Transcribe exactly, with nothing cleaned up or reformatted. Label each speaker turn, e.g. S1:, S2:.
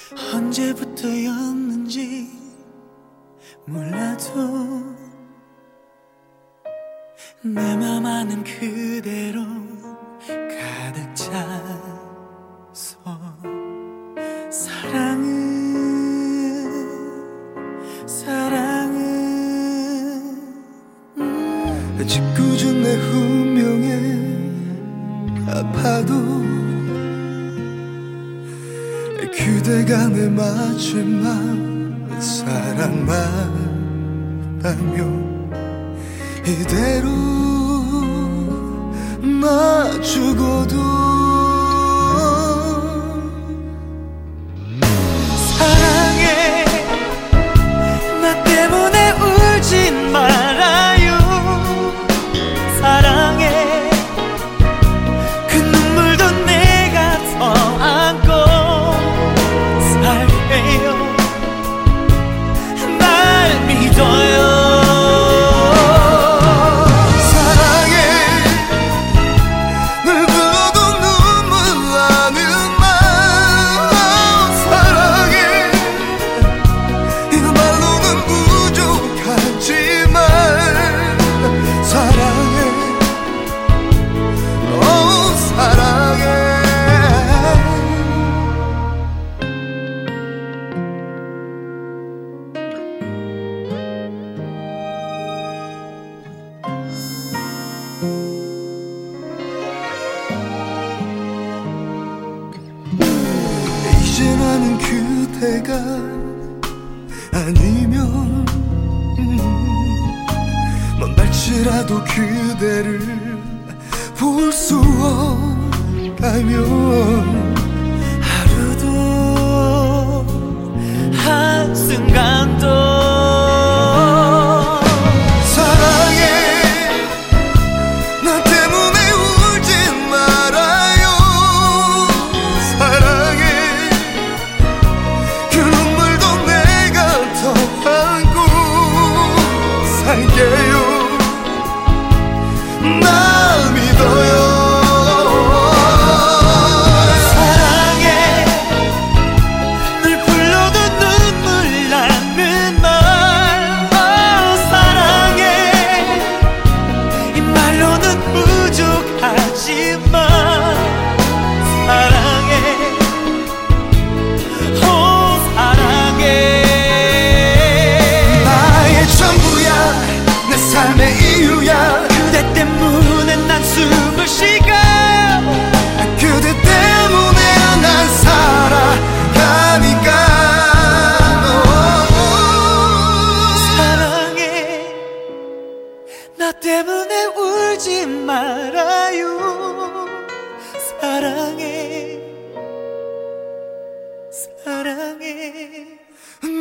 S1: 언제부터였는지 몰라도 내 맘 안은 그대로 가득 차서 사랑은 사랑은 음. 짓궂은 내 운명에 아파도 그대가 내 마지막 사랑만라며 이대로 나 죽어도 사랑해 나 때문에 울지 말아요 사랑해 그 눈물도 내가 더 안고 살게요 날 믿어요 이제 나는 그대가 아니면 음, 먼 발치라도 그대를 볼 수 없다면 하루도 한순간도 날 믿어요 사랑해 늘 불러도 눈물 나는 널 oh, 사랑해 이 말로는 부족하지만 사랑해 oh, 사랑해 나의 전부야 내 삶의 이유야 그대 때문에 난 숨을 쉬고 그대 때문에 난 살아가니까 사랑해 나 때문에 울지 말아요 사랑해 사랑해